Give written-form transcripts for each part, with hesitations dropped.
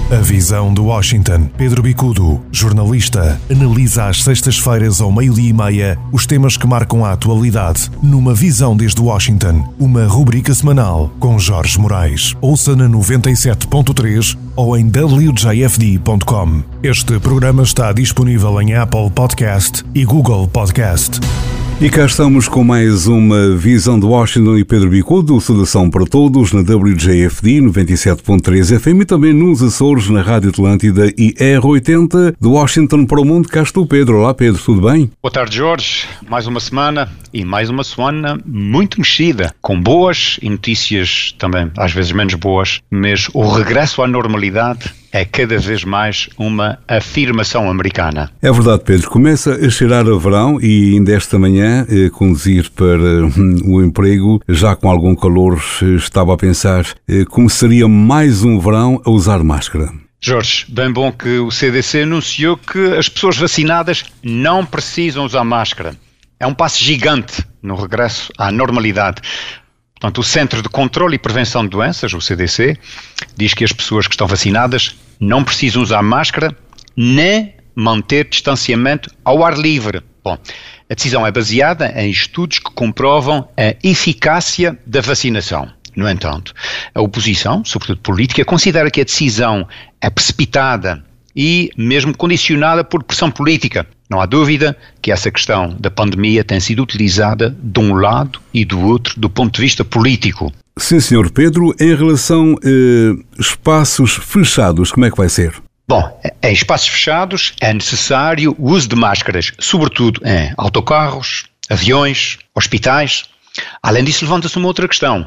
A Visão de Washington. Pedro Bicudo, jornalista, analisa às sextas-feiras ao 12:30 os temas que marcam a atualidade numa Visão desde Washington, uma rubrica semanal com Jorge Moraes. Ouça na 97.3 ou em wjfd.com. Este programa está disponível em Apple Podcast e Google Podcast. E cá estamos com mais uma Visão de Washington e Pedro Bicudo, saudação para todos na WJFD 97.3 FM e também nos Açores na Rádio Atlântida e R80 de Washington para o mundo. Cá estou, Pedro. Olá, Pedro, tudo bem? Boa tarde, Jorge. Mais uma semana e mais uma semana muito mexida, com boas e notícias também, às vezes menos boas, mas o regresso à normalidade é cada vez mais uma afirmação americana. É verdade, Pedro. Começa a cheirar a verão e ainda esta manhã, conduzir para o emprego, já com algum calor, estava a pensar como seria mais um verão a usar máscara. Jorge, bem bom que o CDC anunciou que as pessoas vacinadas não precisam usar máscara. É um passo gigante no regresso à normalidade. Portanto, o Centro de Controlo e Prevenção de Doenças, o CDC, diz que as pessoas que estão vacinadas não precisam usar máscara nem manter distanciamento ao ar livre. Bom, a decisão é baseada em estudos que comprovam a eficácia da vacinação. No entanto, a oposição, sobretudo política, considera que a decisão é precipitada e mesmo condicionada por pressão política. Não há dúvida que essa questão da pandemia tem sido utilizada de um lado e do outro do ponto de vista político. Sim, Sr. Pedro, em relação a espaços fechados, como é que vai ser? Bom, em espaços fechados é necessário o uso de máscaras, sobretudo em autocarros, aviões, hospitais. Além disso, levanta-se uma outra questão.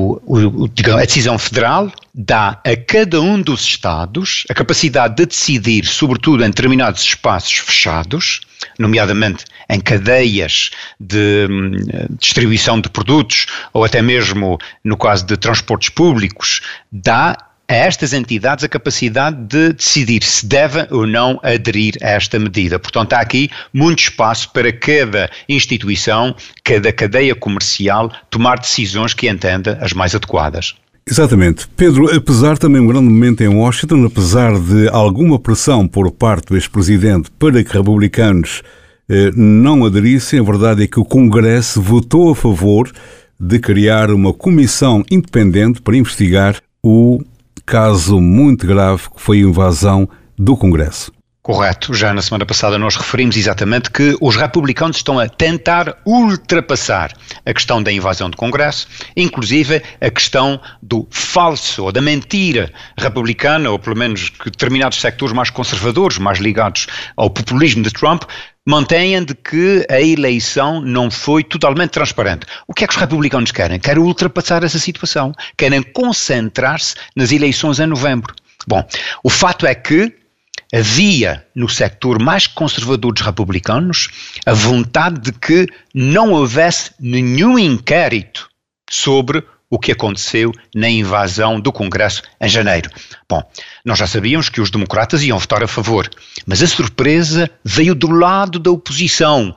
A decisão federal dá a cada um dos Estados a capacidade de decidir, sobretudo em determinados espaços fechados, nomeadamente em cadeias de distribuição de produtos ou até mesmo no caso de transportes públicos, dá a estas entidades a capacidade de decidir se devem ou não aderir a esta medida. Portanto, há aqui muito espaço para cada instituição, cada cadeia comercial tomar decisões que entenda as mais adequadas. Exatamente. Pedro, apesar também de um grande momento em Washington, apesar de alguma pressão por parte do ex-presidente para que republicanos não aderissem, a verdade é que o Congresso votou a favor de criar uma comissão independente para investigar o caso muito grave que foi a invasão do Congresso. Correto. Já na semana passada nós referimos exatamente que os republicanos estão a tentar ultrapassar a questão da invasão do Congresso, inclusive a questão do falso ou da mentira republicana, ou pelo menos que determinados sectores mais conservadores, mais ligados ao populismo de Trump, mantêm de que a eleição não foi totalmente transparente. O que é que os republicanos querem? Querem ultrapassar essa situação. Querem concentrar-se nas eleições em novembro. Bom, o fato é que havia no sector mais conservador dos republicanos a vontade de que não houvesse nenhum inquérito sobre o que aconteceu na invasão do Congresso em janeiro. Bom, nós já sabíamos que os democratas iam votar a favor, mas a surpresa veio do lado da oposição.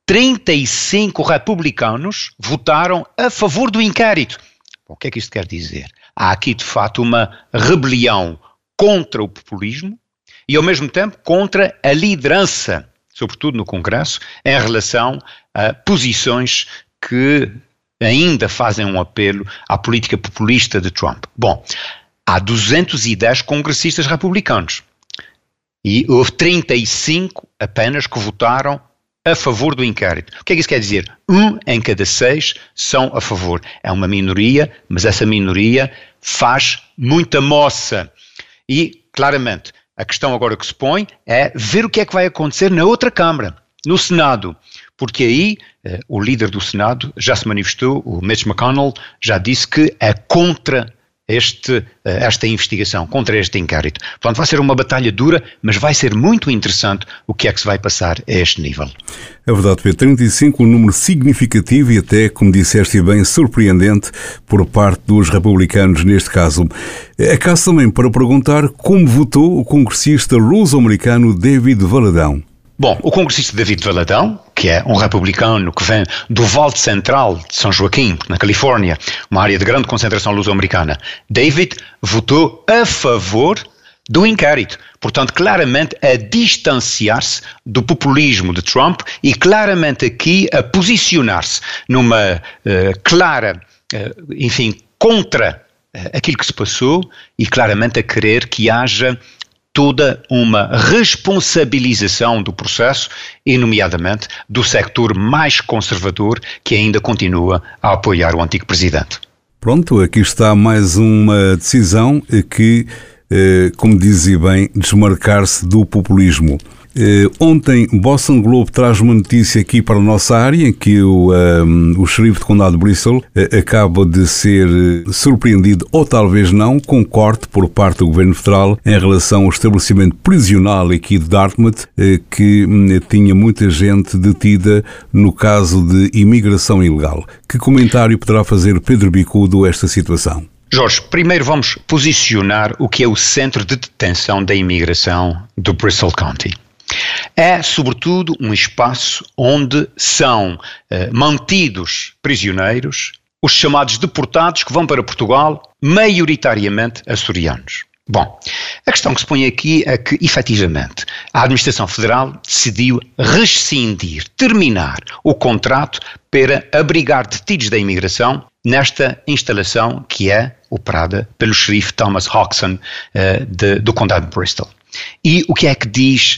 35 republicanos votaram a favor do inquérito. Bom, o que é que isto quer dizer? Há aqui, de fato, uma rebelião contra o populismo e, ao mesmo tempo, contra a liderança, sobretudo no Congresso, em relação a posições que ainda fazem um apelo à política populista de Trump. Bom, há 210 congressistas republicanos e houve 35 apenas que votaram a favor do inquérito. O que é que isso quer dizer? 1 em cada 6 são a favor. É uma minoria, mas essa minoria faz muita moça. E, claramente, a questão agora que se põe é ver o que é que vai acontecer na outra Câmara, no Senado. Porque aí o líder do Senado já se manifestou, o Mitch McConnell já disse que é contra esta investigação, contra este inquérito. Portanto, vai ser uma batalha dura, mas vai ser muito interessante o que é que se vai passar a este nível. É verdade, Pedro. 35, um número significativo e até, como disseste bem, surpreendente por parte dos republicanos neste caso. Acaso também para perguntar como votou o congressista luso-americano David Valadão. Bom, o congressista David Valadão, que é um republicano que vem do Vale Central de São Joaquim, na Califórnia, uma área de grande concentração luso-americana, David votou a favor do inquérito. Portanto, claramente a distanciar-se do populismo de Trump e claramente aqui a posicionar-se numa clara, contra aquilo que se passou e claramente a querer que haja toda uma responsabilização do processo e, nomeadamente, do sector mais conservador que ainda continua a apoiar o antigo presidente. Pronto, aqui está mais uma decisão que, como dizia bem, desmarcar-se do populismo. Ontem, Boston Globe traz uma notícia aqui para a nossa área, em que o xerife de condado de Bristol acaba de ser surpreendido, ou talvez não, com corte por parte do governo federal em relação ao estabelecimento prisional aqui de Dartmouth, que tinha muita gente detida no caso de imigração ilegal. Que comentário poderá fazer Pedro Bicudo a esta situação? Jorge, primeiro vamos posicionar o que é o centro de detenção da imigração do Bristol County. É, sobretudo, um espaço onde são mantidos prisioneiros os chamados deportados que vão para Portugal, maioritariamente açorianos. Bom, a questão que se põe aqui é que, efetivamente, a administração federal decidiu rescindir, terminar o contrato para abrigar detidos da imigração nesta instalação que é operada pelo xerife Thomas Hodgson do condado de Bristol. E o que é que diz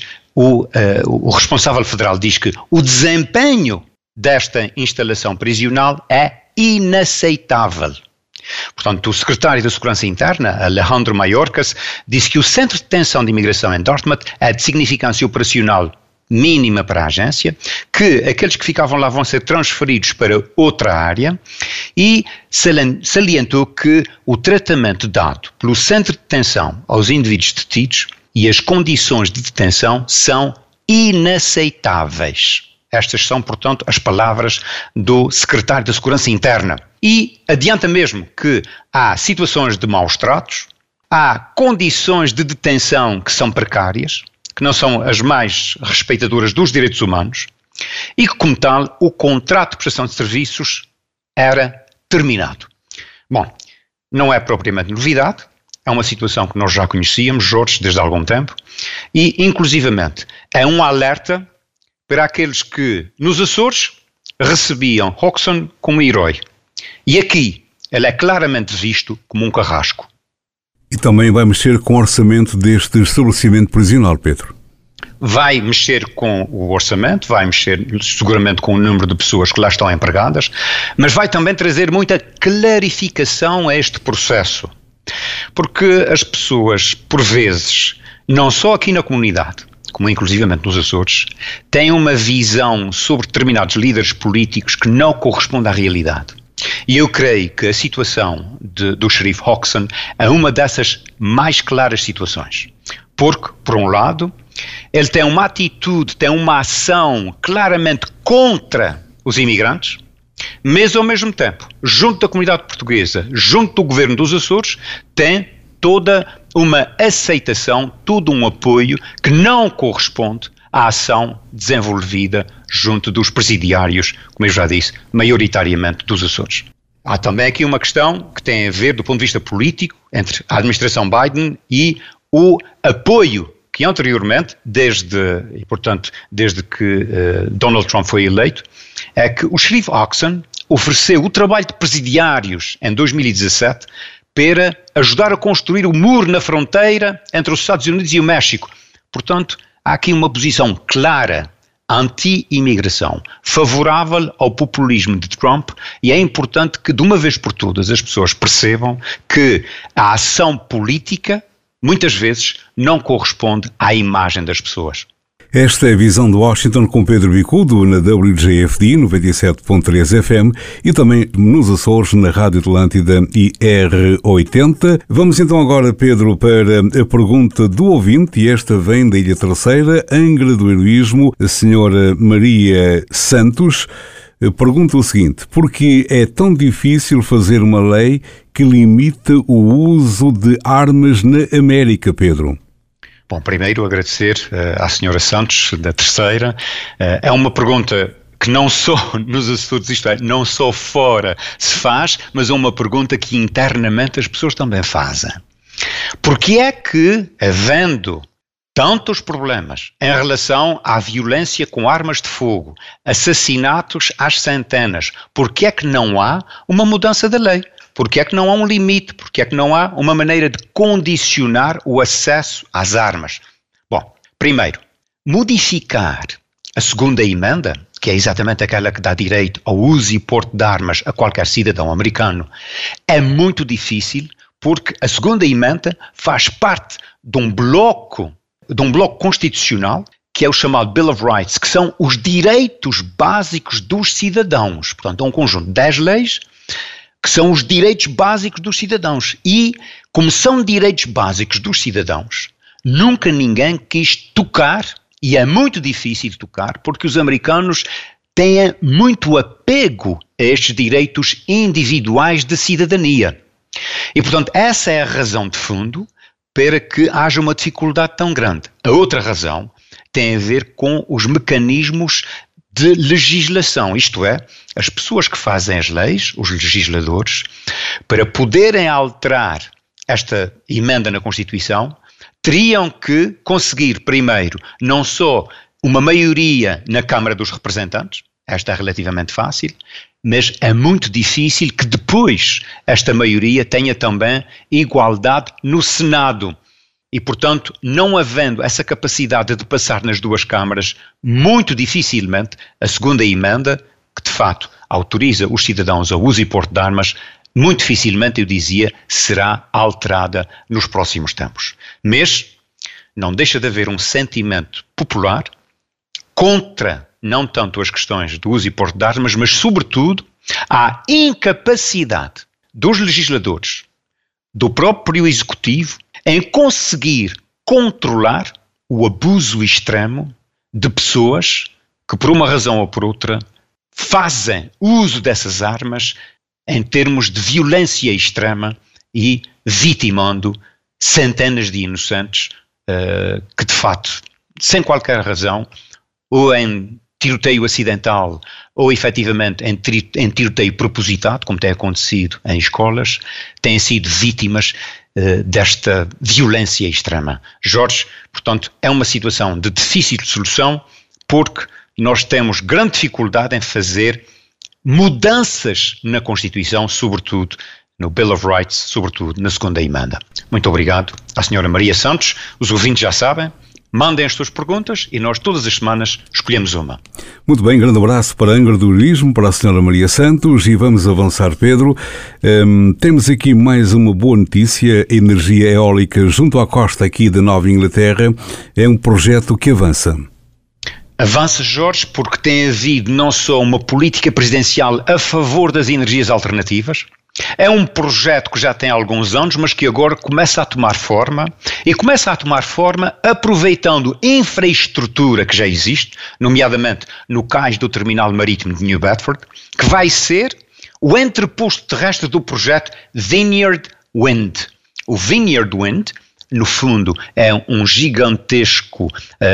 o responsável federal? Diz que o desempenho desta instalação prisional é inaceitável. Portanto, o secretário da Segurança Interna, Alejandro Mayorkas, disse que o centro de detenção de imigração em Dartmouth é de significância operacional mínima para a agência, que aqueles que ficavam lá vão ser transferidos para outra área e salientou que o tratamento dado pelo centro de detenção aos indivíduos detidos e as condições de detenção são inaceitáveis. Estas são, portanto, as palavras do secretário da Segurança Interna. E adianta mesmo que há situações de maus tratos, há condições de detenção que são precárias, que não são as mais respeitadoras dos direitos humanos, e que, como tal, o contrato de prestação de serviços era terminado. Bom, não é propriamente novidade, é uma situação que nós já conhecíamos, Jorge, desde há algum tempo, e, inclusivamente, é um alerta para aqueles que, nos Açores, recebiam Hodgson como herói. E aqui, ele é claramente visto como um carrasco. E também vai mexer com o orçamento deste estabelecimento prisional, Pedro? Vai mexer com o orçamento, vai mexer seguramente com o número de pessoas que lá estão empregadas, mas vai também trazer muita clarificação a este processo. Porque as pessoas, por vezes, não só aqui na comunidade, como inclusivamente nos Açores, têm uma visão sobre determinados líderes políticos que não corresponde à realidade. E eu creio que a situação do xerife Hodgson é uma dessas mais claras situações. Porque, por um lado, ele tem uma atitude, tem uma ação claramente contra os imigrantes, mas ao mesmo tempo, junto da comunidade portuguesa, junto do governo dos Açores, tem toda uma aceitação, todo um apoio que não corresponde à ação desenvolvida junto dos presidiários, como eu já disse, maioritariamente dos Açores. Há também aqui uma questão que tem a ver, do ponto de vista político, entre a administração Biden e o apoio que anteriormente, desde que Donald Trump foi eleito, é que o xerife Hodgson ofereceu o trabalho de presidiários em 2017 para ajudar a construir o muro na fronteira entre os Estados Unidos e o México. Portanto, há aqui uma posição clara, anti-imigração, favorável ao populismo de Trump, e é importante que, de uma vez por todas, as pessoas percebam que a ação política, muitas vezes, não corresponde à imagem das pessoas. Esta é a visão de Washington com Pedro Bicudo na WJFD 97.3 FM e também nos Açores na Rádio Atlântida e R80. Vamos então agora, Pedro, para a pergunta do ouvinte, e esta vem da Ilha Terceira, Angra do Heroísmo, a senhora Maria Santos. Pergunta o seguinte: por que é tão difícil fazer uma lei que limita o uso de armas na América, Pedro? Bom, primeiro agradecer à senhora Santos, da Terceira. É uma pergunta que não só nos Açores, isto é, não só fora se faz, mas é uma pergunta que internamente as pessoas também fazem. Porque é que, havendo tantos problemas em relação à violência com armas de fogo, assassinatos às centenas, porque é que não há uma mudança da lei? Porque é que não há um limite? Porque é que não há uma maneira de condicionar o acesso às armas? Bom, primeiro, modificar a segunda emenda, que é exatamente aquela que dá direito ao uso e porte de armas a qualquer cidadão americano, é muito difícil, porque a segunda emenda faz parte de um bloco constitucional, que é o chamado Bill of Rights, que são os direitos básicos dos cidadãos. Portanto, é um conjunto de 10 leis que são os direitos básicos dos cidadãos. E, como são direitos básicos dos cidadãos, nunca ninguém quis tocar, e é muito difícil tocar, porque os americanos têm muito apego a estes direitos individuais de cidadania. E, portanto, essa é a razão de fundo para que haja uma dificuldade tão grande. A outra razão tem a ver com os mecanismos de legislação, isto é, as pessoas que fazem as leis, os legisladores, para poderem alterar esta emenda na Constituição, teriam que conseguir, primeiro, não só uma maioria na Câmara dos Representantes, esta é relativamente fácil, mas é muito difícil que depois esta maioria tenha também igualdade no Senado. E, portanto, não havendo essa capacidade de passar nas duas câmaras, muito dificilmente a segunda emenda, que de facto autoriza os cidadãos ao uso e porte de armas, muito dificilmente, eu dizia, será alterada nos próximos tempos. Mas não deixa de haver um sentimento popular contra não tanto as questões do uso e porte de armas, mas sobretudo a incapacidade dos legisladores, do próprio executivo, em conseguir controlar o abuso extremo de pessoas que, por uma razão ou por outra, fazem uso dessas armas em termos de violência extrema e vitimando centenas de inocentes que, de fato, sem qualquer razão, ou em tiroteio acidental ou efetivamente em tiroteio propositado, como tem acontecido em escolas, têm sido vítimas desta violência extrema. Jorge, portanto, é uma situação de difícil solução, porque nós temos grande dificuldade em fazer mudanças na Constituição, sobretudo no Bill of Rights, sobretudo na segunda emenda. Muito obrigado à senhora Maria Santos. Os ouvintes já sabem, mandem as suas perguntas e nós todas as semanas escolhemos uma. Muito bem, grande abraço para a Angra do Heroísmo, para a senhora Maria Santos, e vamos avançar, Pedro. Temos aqui mais uma boa notícia. A energia eólica junto à costa aqui da Nova Inglaterra é um projeto que avança. Avança, Jorge, porque tem havido não só uma política presidencial a favor das energias alternativas. É um projeto que já tem alguns anos, mas que agora começa a tomar forma, e começa a tomar forma aproveitando infraestrutura que já existe, nomeadamente no cais do terminal marítimo de New Bedford, que vai ser o entreposto terrestre do projeto Vineyard Wind. O Vineyard Wind, no fundo, é um gigantesco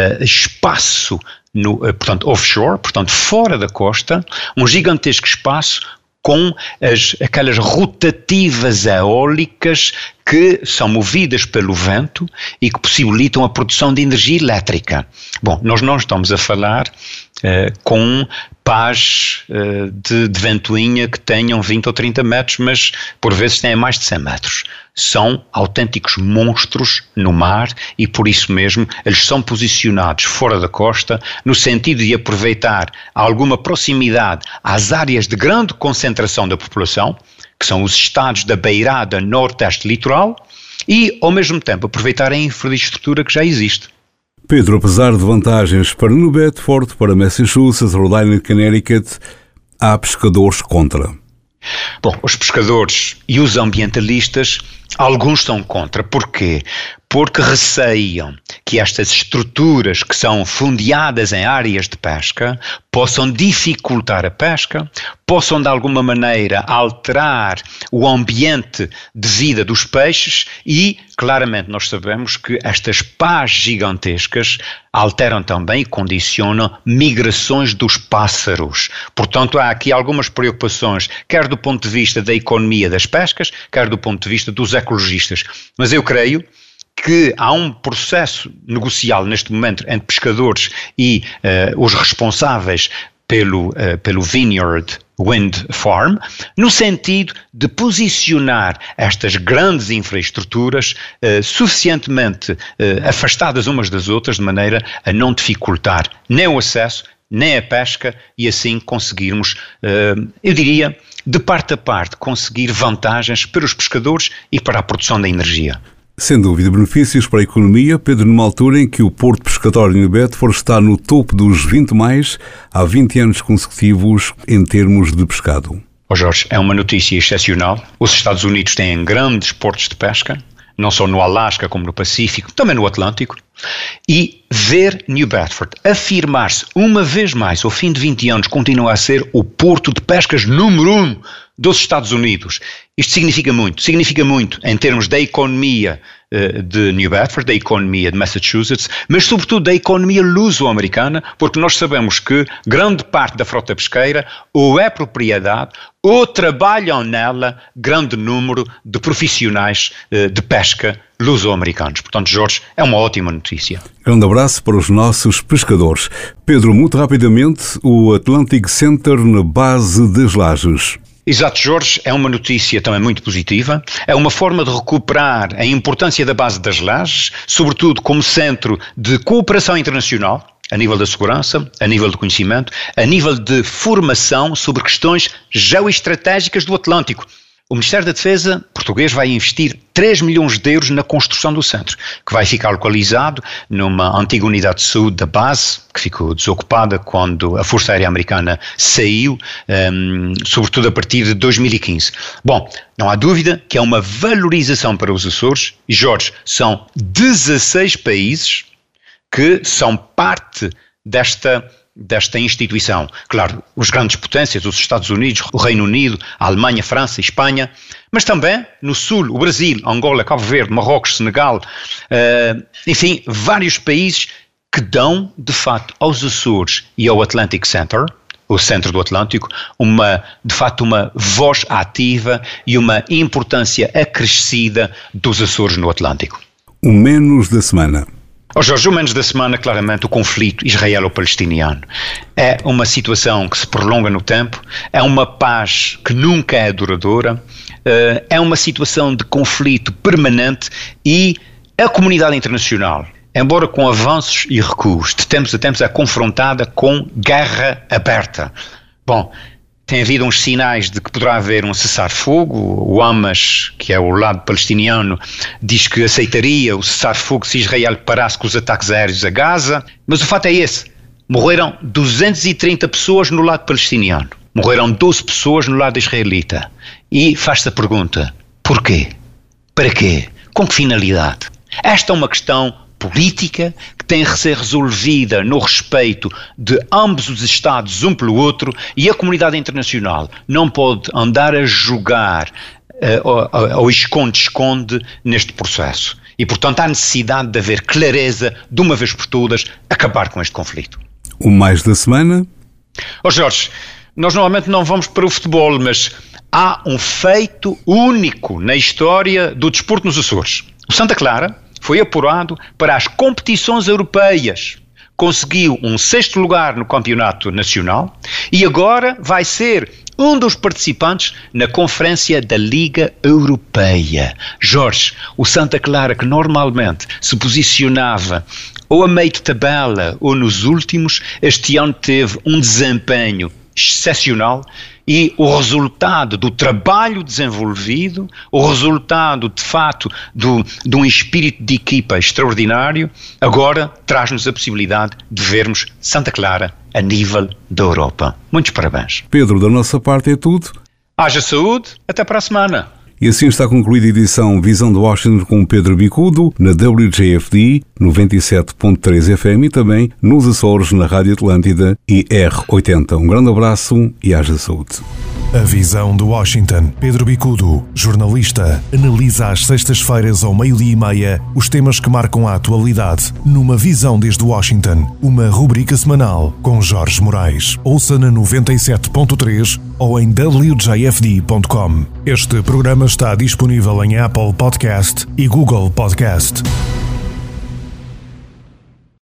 espaço portanto, offshore, portanto, fora da costa, um gigantesco espaço com aquelas rotativas eólicas que são movidas pelo vento e que possibilitam a produção de energia elétrica. Bom, nós não estamos a falar com pás de ventoinha que tenham 20 ou 30 metros, mas por vezes têm mais de 100 metros. São autênticos monstros no mar e por isso mesmo eles são posicionados fora da costa no sentido de aproveitar alguma proximidade às áreas de grande concentração da população, que são os estados da beirada nordeste litoral, e ao mesmo tempo aproveitar a infraestrutura que já existe. Pedro, apesar de vantagens para New Bedford, para Massachusetts, Rhode Island e Connecticut, há pescadores contra. Bom, os pescadores e os ambientalistas, alguns são contra. Porquê? Porque receiam que estas estruturas que são fundeadas em áreas de pesca possam dificultar a pesca, possam de alguma maneira alterar o ambiente de vida dos peixes e, claramente, nós sabemos que estas pás gigantescas alteram também e condicionam migrações dos pássaros. Portanto, há aqui algumas preocupações, quer do ponto de vista da economia das pescas, quer do ponto de vista dos ecologistas. Mas eu creio que há um processo negocial neste momento entre pescadores e os responsáveis pelo Vineyard Wind Farm, no sentido de posicionar estas grandes infraestruturas suficientemente afastadas umas das outras, de maneira a não dificultar nem o acesso, nem a pesca, e assim conseguirmos, eu diria, de parte a parte, conseguir vantagens para os pescadores e para a produção da energia. Sem dúvida, benefícios para a economia, Pedro, numa altura em que o Porto Pescatório de New Bedford está no topo dos 20 mais há 20 anos consecutivos em termos de pescado. Jorge, é uma notícia excepcional. Os Estados Unidos têm grandes portos de pesca, não só no Alasca como no Pacífico, também no Atlântico, e ver New Bedford afirmar-se uma vez mais, ao fim de 20 anos, continua a ser o porto de pescas número 1 dos Estados Unidos. Isto significa muito em termos da economia de New Bedford, da economia de Massachusetts, mas sobretudo da economia luso-americana, porque nós sabemos que grande parte da frota pesqueira ou é propriedade ou trabalham nela grande número de profissionais de pesca luso-americanos. Portanto, Jorge, é uma ótima notícia. Grande abraço para os nossos pescadores. Pedro, muito rapidamente, o Atlantic Center na base das Lajes. Exato, Jorge, é uma notícia também muito positiva, é uma forma de recuperar a importância da base das Lajes, sobretudo como centro de cooperação internacional, a nível da segurança, a nível do conhecimento, a nível de formação sobre questões geoestratégicas do Atlântico. O Ministério da Defesa português vai investir 3 milhões de euros na construção do centro, que vai ficar localizado numa antiga unidade de saúde da base, que ficou desocupada quando a Força Aérea Americana saiu, sobretudo a partir de 2015. Bom, não há dúvida que é uma valorização para os Açores, e Jorge, são 16 países que são parte desta instituição. Claro, as grandes potências, os Estados Unidos, o Reino Unido, a Alemanha, a França, a Espanha, mas também no Sul, o Brasil, Angola, Cabo Verde, Marrocos, Senegal, enfim, vários países que dão, de facto, aos Açores e ao Atlantic Center, o Centro do Atlântico, de facto uma voz ativa e uma importância acrescida dos Açores no Atlântico. O menos da semana. Jorge, o menos da semana, claramente, o conflito israelo-palestiniano. É uma situação que se prolonga no tempo, é uma paz que nunca é duradoura, é uma situação de conflito permanente e a comunidade internacional, embora com avanços e recuos, de tempos a tempos é confrontada com guerra aberta. Bom, tem havido uns sinais de que poderá haver um cessar-fogo. O Hamas, que é o lado palestiniano, diz que aceitaria o cessar-fogo se Israel parasse com os ataques aéreos a Gaza. Mas o fato é esse. Morreram 230 pessoas no lado palestiniano. Morreram 12 pessoas no lado israelita. E faz-se a pergunta, porquê? Para quê? Com que finalidade? Esta é uma questão política que tem que ser resolvida no respeito de ambos os Estados um pelo outro, e a comunidade internacional não pode andar a jogar ao esconde-esconde neste processo. E, portanto, há necessidade de haver clareza, de uma vez por todas, acabar com este conflito. O mais da semana? Jorge, nós normalmente não vamos para o futebol, mas há um feito único na história do desporto nos Açores. O Santa Clara foi apurado para as competições europeias, conseguiu um 6º lugar no campeonato nacional e agora vai ser um dos participantes na conferência da Liga Europeia. Jorge, o Santa Clara, que normalmente se posicionava ou a meio de tabela ou nos últimos, este ano teve um desempenho excepcional, e o resultado do trabalho desenvolvido, o resultado de fato de um espírito de equipa extraordinário, agora traz-nos a possibilidade de vermos Santa Clara a nível da Europa. Muitos parabéns. Pedro, da nossa parte é tudo. Haja saúde, até para a semana. E assim está concluída a edição Visão de Washington com Pedro Bicudo, na WJFD 97.3 FM e também nos Açores, na Rádio Atlântida e R80. Um grande abraço e haja saúde. A visão de Washington. Pedro Bicudo, jornalista, analisa às sextas-feiras ao 12:30 os temas que marcam a atualidade. Numa visão desde Washington, uma rubrica semanal com Jorge Moraes. Ouça na 97.3 ou em wjfd.com. Este programa está disponível em Apple Podcast e Google Podcast.